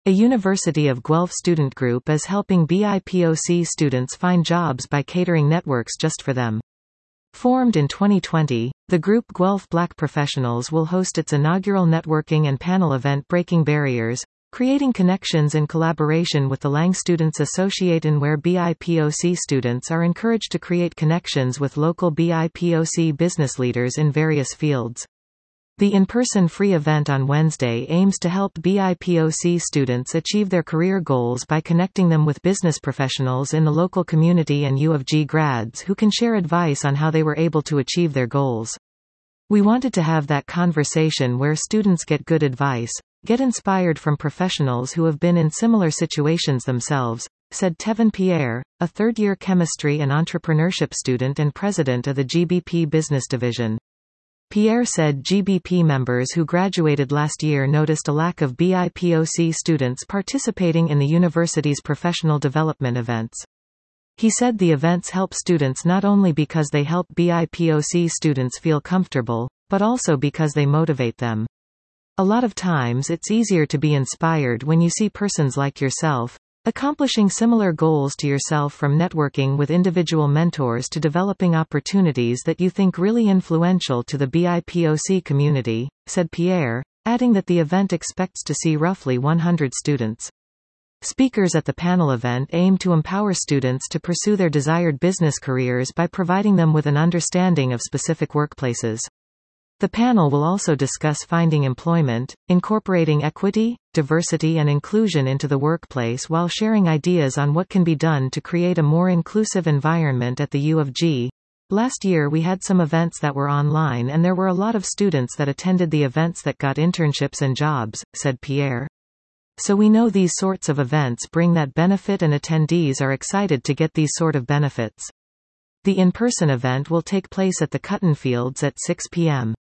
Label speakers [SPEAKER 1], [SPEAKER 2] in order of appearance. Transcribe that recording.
[SPEAKER 1] A University of Guelph student group is helping BIPOC students find jobs by catering networks just for them. Formed in 2020, the group Guelph Black Professionals will host its inaugural networking and panel event Breaking Barriers, creating connections in collaboration with the Lang Students Association, where BIPOC students are encouraged to create connections with local BIPOC business leaders in various fields. The in-person free event on Wednesday aims to help BIPOC students achieve their career goals by connecting them with business professionals in the local community and U of G grads who can share advice on how they were able to achieve their goals. We wanted to have that conversation where students get good advice, get inspired from professionals who have been in similar situations themselves, said Tevin Pierre, a third-year chemistry and entrepreneurship student and president of the GBP Business Division. Pierre said GBP members who graduated last year noticed a lack of BIPOC students participating in the university's professional development events. He said the events help students not only because they help BIPOC students feel comfortable, but also because they motivate them. A lot of times it's easier to be inspired when you see persons like yourself accomplishing similar goals to yourself, from networking with individual mentors to developing opportunities that you think really influential to the BIPOC community, said Pierre, adding that the event expects to see roughly 100 students. Speakers at the panel event aim to empower students to pursue their desired business careers by providing them with an understanding of specific workplaces. The panel will also discuss finding employment, incorporating equity, diversity and inclusion into the workplace, while sharing ideas on what can be done to create a more inclusive environment at the U of G. Last year we had some events that were online and there were a lot of students that attended the events that got internships and jobs, said Pierre. So we know these sorts of events bring that benefit and attendees are excited to get these sort of benefits. The in-person event will take place at the Cutton Fields at 6 p.m.